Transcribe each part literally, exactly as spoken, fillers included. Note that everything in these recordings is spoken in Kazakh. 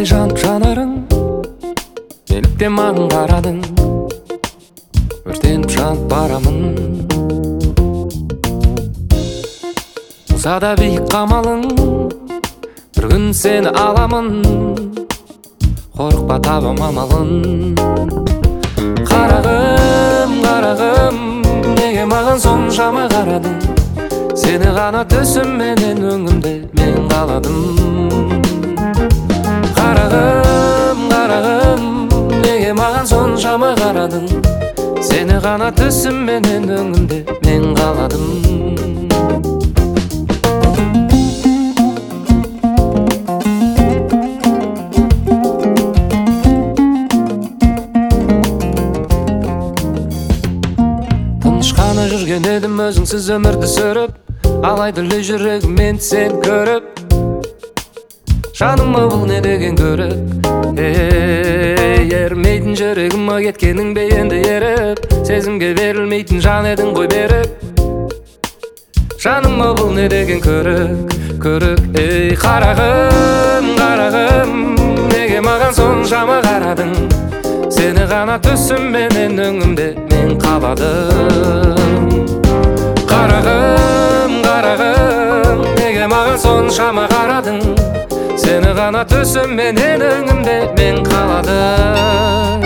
жанып жанарың, неліктен маған қарадың? Өртеніп жанып барамын. Болса да биік қамалың, бір күн сені аламын. Қорықпа, табам амалын. Қарағым, қарағым, неге маған соншама қарадың? Сені ғана түсімменен өңімде мен қаладым. Қарағым, қарағым, неге маған соншама қарадың? Сені ғана түсімменен өңімде мен қаладым. Тыныш қана жүрген едім өзіңсіз өмірді сүріп, алайда лүй жүрегім мен сен көріп. Жаныма бұл не деген көріп, ей, ермейтін жүрегіма кеткенің бе енді еріп? Сезімге берілмейтін жан едің ғой беріп. Жаныма бұл не деген көрік, көрік, ей. Қарағым, қарағым, неге маған соншама қарадың? Сені ғана түсімменен өңімде мен қаладым. Қарағым, қарағым, неге маған соншама қарадың? Сені ғана түсімменен өңімде мен қаладым.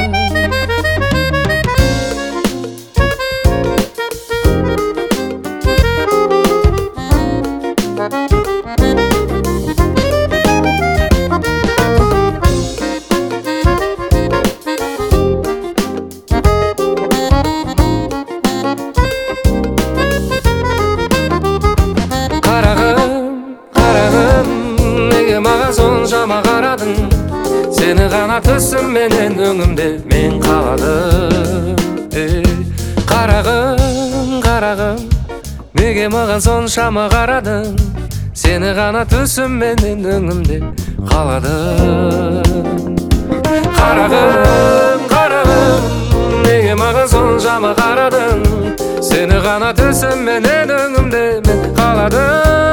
Соншама қарадың, сені ғана түсімменен өңімде мен қаладым. Қарағым, қарағым, неге маған соншама қарадың? Сені ғана түсімменен өңімде қаладым. Қарағым, қарағым, неге маған соншама қарадың? Сені ғана түсімменен өңімде мен қаладым.